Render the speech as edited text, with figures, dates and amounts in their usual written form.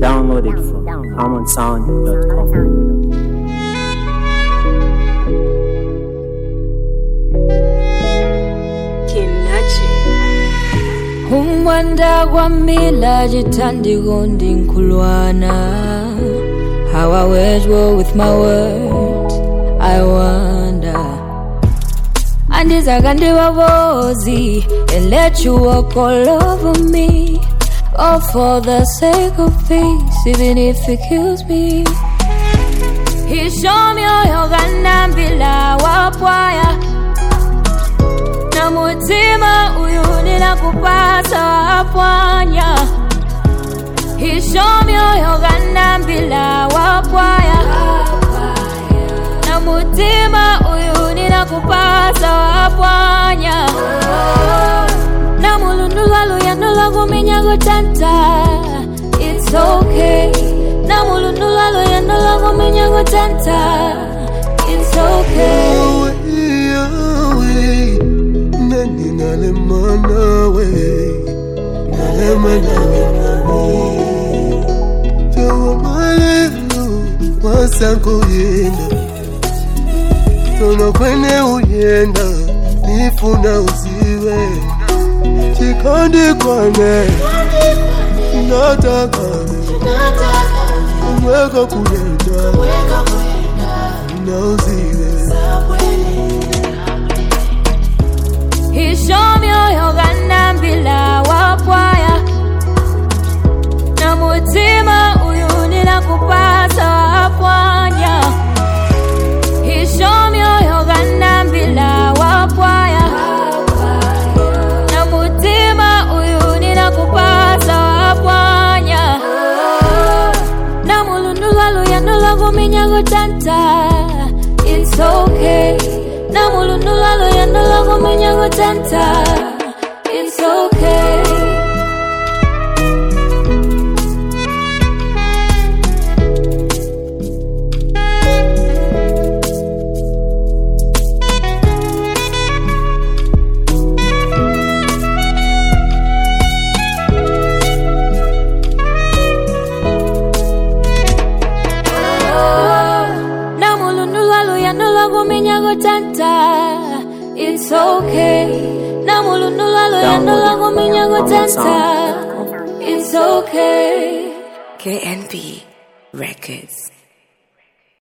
Download it from HarmonSound.com. Umwanda kwamila jitandiko ndinkulwana. How I wage war with my words, I wonder. And is I can do a wozy and let you walk all over me, all for the sake of peace, even if it kills me. He show me your ganambila wapwaya. Namutima uyuni na kupasa wapwanya. He show me your ganambila wapwaya. Namutima uyuni na kupasa wapwanya. Namulundulwa luyandula kuminya kutanta. It's okay. Namulundulwa luyandula kuminya kutanta. It's okay. Nani nalemana we, nalemana we. Jawa malelu wasanko yenda. Tono kwene uyenda, nifuna usiwe. Chikandi kwane, nataka umweka kuyenda, na usiwe. He show me your ganambila wapwaya. Namutima uyuni na kupasa wapwanya. He show me your ganambila wapwaya. Namutima uyuni na kupasa wapwanya. Namulundulwa luyandula kuminya kutanta. It's okay. Namulundulwa luyandula kuminya kutanta. It's okay. It's okay. Namulundulwa luyandula kuminya kutanta. It's okay. KNP Records.